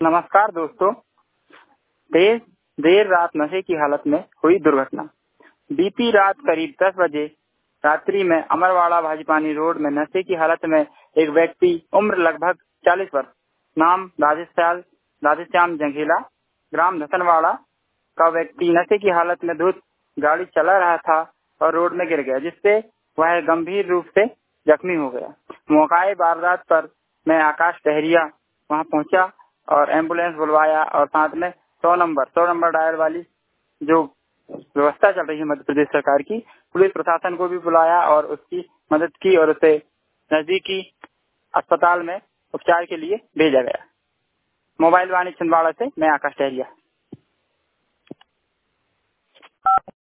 नमस्कार दोस्तों। देर रात नशे की हालत में हुई दुर्घटना। बीती रात करीब 10 बजे रात्रि में अमरवाड़ा भाजीपानी रोड में नशे की हालत में एक व्यक्ति उम्र लगभग 40 वर्ष, नाम राधेश्याम जंघेला, ग्राम धसनवाड़ा का व्यक्ति नशे की हालत में धुत गाड़ी चला रहा था और रोड में गिर गया, जिससे वह गंभीर रूप से जख्मी हो गया। मौके वारदात पर मैं आकाश टहरिया वहां पहुंचा और एम्बुलेंस बुलवाया और साथ में 100 नंबर डायल वाली जो व्यवस्था चल रही है मध्य प्रदेश सरकार की, पुलिस प्रशासन को भी बुलाया और उसकी मदद की और उसे नजदीकी अस्पताल में उपचार के लिए भेजा गया। मोबाइल वाणी छिंदवाड़ा से मैं आकाश टहरिया।